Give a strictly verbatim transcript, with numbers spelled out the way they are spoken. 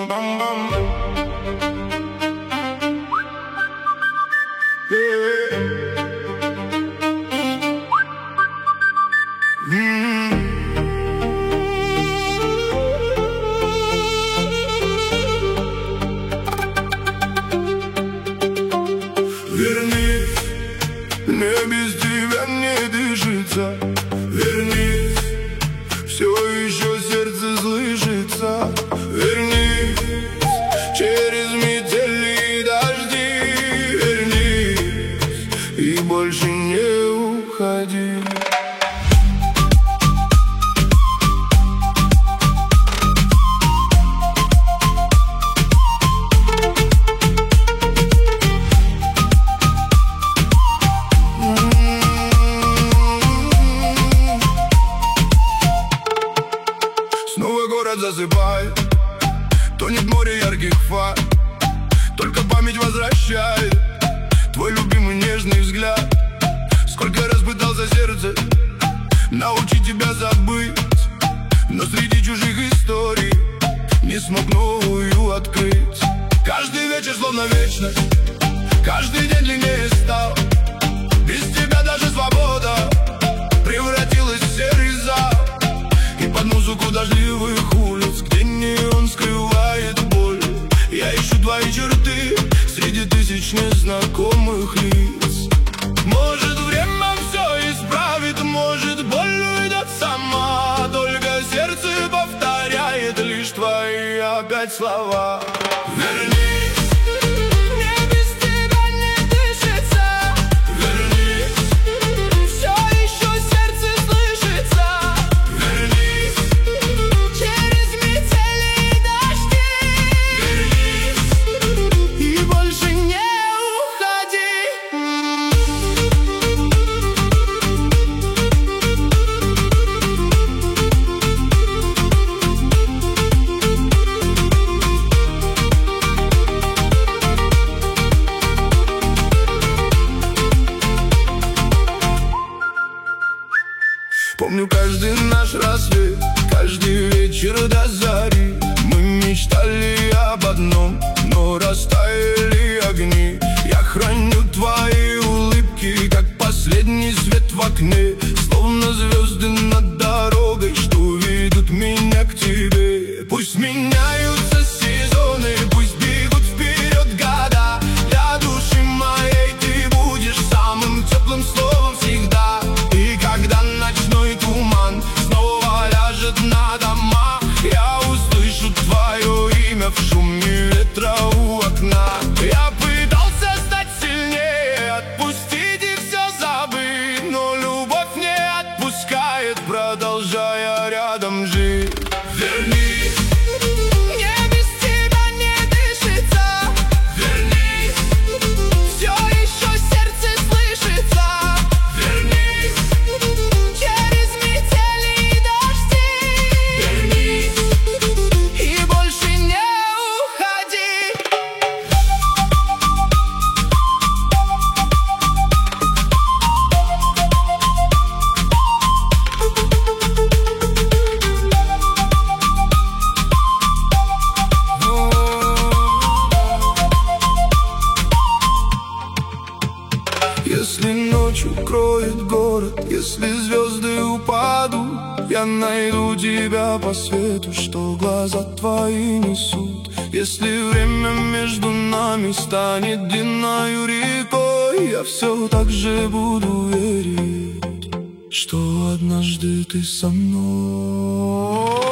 Вернись, мне без тебя не дышится. Вернись, все еще сердце слышится. Вернись, через метели и дожди. Вернись, и больше не уходи. Снова город засыпает, тонет море ярких фар. Только память возвращает твой любимый нежный взгляд. Сколько раз пытался сердце научить тебя забыть, но среди чужих историй не смог новую открыть. Каждый вечер словно вечность, каждый день длиннее стал. Без тебя даже свобода превратилась в серый зал. И под музыку дождливых улиц, где неон скрывает боль, я ищу твои черты среди тысяч незнакомых лиц. Может, время все исправит, может, боль уйдет сама. Только сердце повторяет лишь твои опять слова. Вернись, мне без тебя не дышится. Вернись, все еще сердце слышится. Вернись, через метели и дожди. Вернись, и больше не уходи. Помню каждый наш рассвет, каждый вечер до зари. Мы мечтали об одном, но растаяли огни. Я храню твои улыбки, как последний свет в окне, словно звезды над дорогой, что ведут меня к тебе. Пусть меняются сезоны, пусть бегут вперед года. Для души моей ты будешь самым теплым словом всегда. И когда ночной туман снова ляжет на дома, я услышу твое имя в шуме ветра у окна. Я пытался стать сильнее, отпустить и все забыть, но любовь не отпускает, продолжая рядом жить. Вернись, мне без тебя не дышится. Вернись, все еще сердце слышится. Вернись, через метели и дожди. Вернись, и больше не уходи. Если ночь укроет город, если звезды упадут, я найду тебя по свету, что глаза твои несут. Если время между нами станет длинною рекой, я все так же буду верить, что однажды ты со мной.